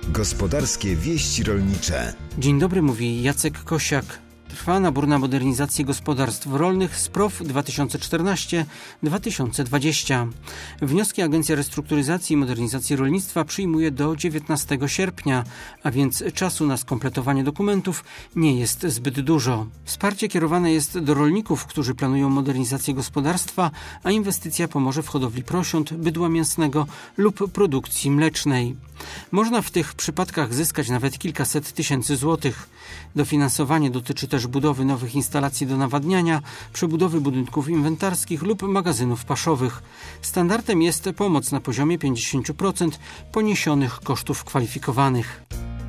Gospodarskie wieści rolnicze. Dzień dobry, mówi Jacek Kosiak. Trwa nabór na modernizację gospodarstw rolnych z PROW 2014-2020. Wnioski Agencja Restrukturyzacji i Modernizacji Rolnictwa przyjmuje do 19 sierpnia, a więc czasu na skompletowanie dokumentów nie jest zbyt dużo. Wsparcie kierowane jest do rolników, którzy planują modernizację gospodarstwa, a inwestycja pomoże w hodowli prosiąt, bydła mięsnego lub produkcji mlecznej. Można w tych przypadkach zyskać nawet kilkaset tysięcy złotych. Dofinansowanie dotyczy też budowy nowych instalacji do nawadniania, przebudowy budynków inwentarskich lub magazynów paszowych. Standardem jest pomoc na poziomie 50% poniesionych kosztów kwalifikowanych.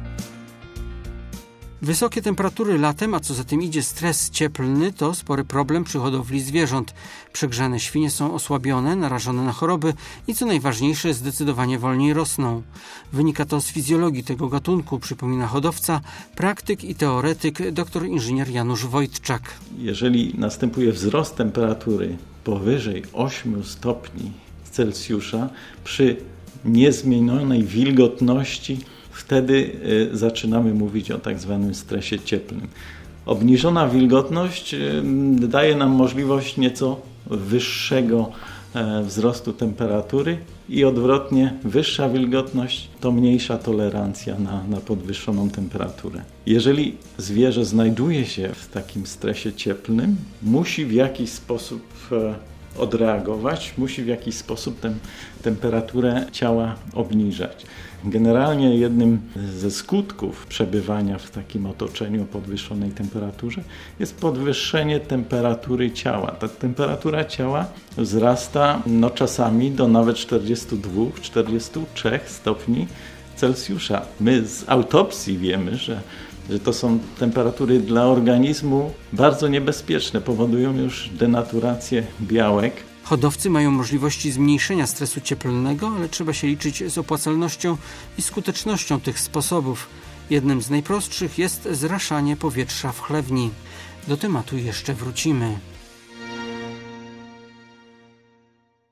Wysokie temperatury latem, a co za tym idzie stres cieplny, to spory problem przy hodowli zwierząt. Przegrzane świnie są osłabione, narażone na choroby i co najważniejsze, zdecydowanie wolniej rosną. Wynika to z fizjologii tego gatunku, przypomina hodowca, praktyk i teoretyk dr inżynier Janusz Wojtczak. Jeżeli następuje wzrost temperatury powyżej 8 stopni Celsjusza przy niezmienionej wilgotności, wtedy zaczynamy mówić o tak zwanym stresie cieplnym. Obniżona wilgotność daje nam możliwość nieco wyższego wzrostu temperatury i odwrotnie, wyższa wilgotność to mniejsza tolerancja na podwyższoną temperaturę. Jeżeli zwierzę znajduje się w takim stresie cieplnym, musi w jakiś sposób odreagować, musi w jakiś sposób tę temperaturę ciała obniżać. Generalnie jednym ze skutków przebywania w takim otoczeniu o podwyższonej temperaturze jest podwyższenie temperatury ciała. Ta temperatura ciała wzrasta czasami do nawet 42-43 stopni Celsjusza. My z autopsji wiemy, że to są temperatury dla organizmu bardzo niebezpieczne, powodują już denaturację białek. Hodowcy mają możliwości zmniejszenia stresu cieplnego, ale trzeba się liczyć z opłacalnością i skutecznością tych sposobów. Jednym z najprostszych jest zraszanie powietrza w chlewni. Do tematu jeszcze wrócimy.